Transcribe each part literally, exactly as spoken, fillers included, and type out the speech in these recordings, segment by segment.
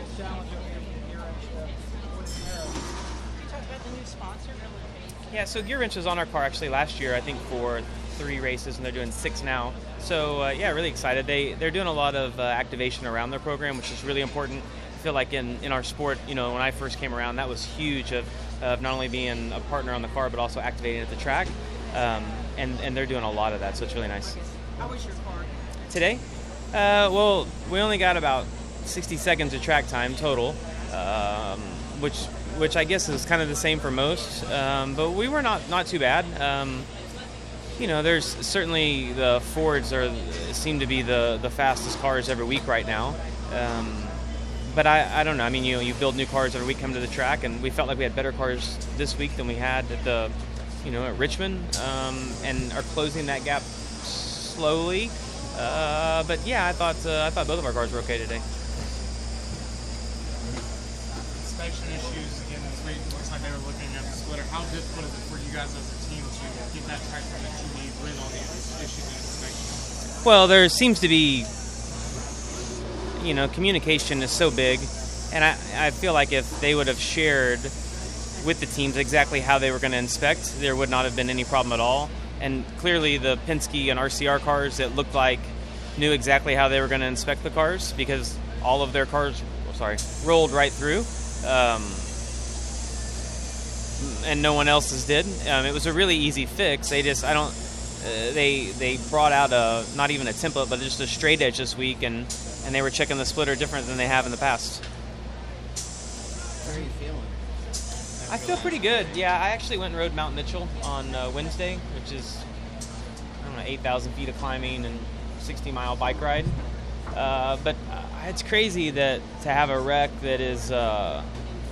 Yeah, so Gear Wrench was on our car actually last year, I think for three races, and they're doing six now. So uh, yeah, really excited. They they're doing a lot of uh, activation around their program, which is really important. I feel like in, in our sport, you know, when I first came around, that was huge of, of not only being a partner on the car, but also activating at the track. Um, and, and they're doing a lot of that, so it's really nice. How was your car? Today? Uh, well, we only got about sixty seconds of track time total, um, which which I guess is kind of the same for most. Um, but we were not, not too bad. Um, you know, there's certainly the Fords are seem to be the, the fastest cars every week right now. Um, but I, I don't know. I mean, you know, you build new cars every week, come to the track, and we felt like we had better cars this week than we had at the, you know, at Richmond, um, and are closing that gap slowly. Uh, but yeah, I thought uh, I thought both of our cars were okay today. Inspection issues again this week. Looks like they were looking at the splitter. How difficult is it for you guys as a team to get that tractor that you need with all these issues and inspections? Well, there seems to be, you know, communication is so big, and I, I feel like if they would have shared with the teams exactly how they were going to inspect, there would not have been any problem at all. And clearly the Penske and R C R cars, it looked like knew exactly how they were going to inspect the cars because all of their cars, oh, sorry, rolled right through, um, and no one else's did. Um, it was a really easy fix. They just, I don't, uh, they they brought out a not even a template, but just a straight edge this week, and and they were checking the splitter different than they have in the past. How are you feeling? I feel pretty good. Yeah, I actually went and rode Mount Mitchell on uh, Wednesday, which is, I don't know, eight thousand feet of climbing and sixty mile bike ride. Uh, but uh, it's crazy that to have a wreck that is, uh,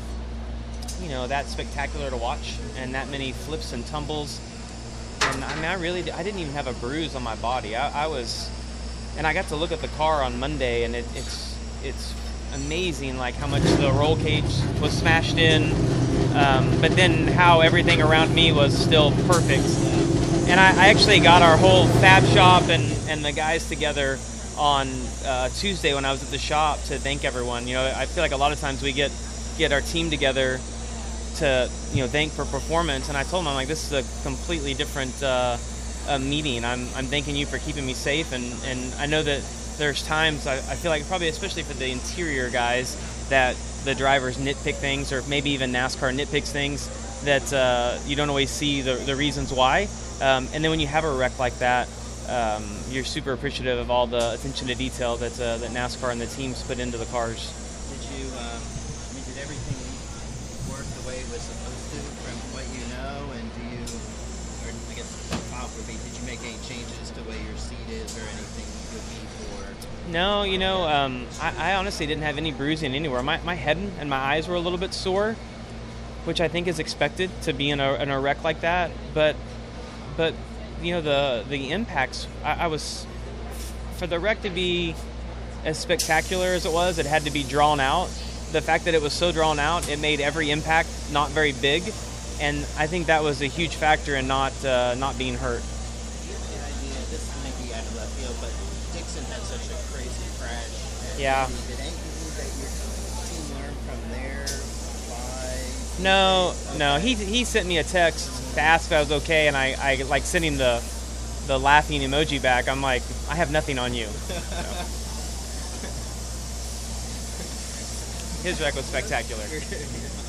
you know, that spectacular to watch and that many flips and tumbles. And I mean, I really, I didn't even have a bruise on my body. I, I was, and I got to look at the car on Monday, and it, it's, it's amazing, like how much the roll cage was smashed in. Um, but then how everything around me was still perfect. And I, I actually got our whole fab shop and, and the guys together on uh, Tuesday when I was at the shop to thank everyone. You know, I feel like a lot of times we get get our team together to, you know, thank for performance. And I told them, I'm like, this is a completely different uh, uh, meeting. I'm, I'm thanking you for keeping me safe. And, and I know that there's times, I, I feel like probably especially for the interior guys, that the drivers nitpick things, or maybe even NASCAR nitpicks things that uh, you don't always see the, the reasons why. Um, and then when you have a wreck like that, um, you're super appreciative of all the attention to detail that uh, that NASCAR and the teams put into the cars. Did you, um, I mean, did everything work the way it was supposed to from what you know? And do you, or I guess the follow-up would be, did you make any changes to the way your seat is or anything you would need for? No, you know, um, I, I honestly didn't have any bruising anywhere. My, my head and my eyes were a little bit sore, which I think is expected to be in a, in a wreck like that. But, but you know, the the impacts, I, I was, for the wreck to be as spectacular as it was, it had to be drawn out. The fact that it was so drawn out, it made every impact not very big. And I think that was a huge factor in not uh, not being hurt. This may be out of left field, but Dixon had such a crazy crash. Yeah. Did anything that your team learn from there? Why? No, no. He he sent me a text to ask if I was okay, and I, I like sending the the laughing emoji back. I'm like, I have nothing on you. So. His wreck was spectacular.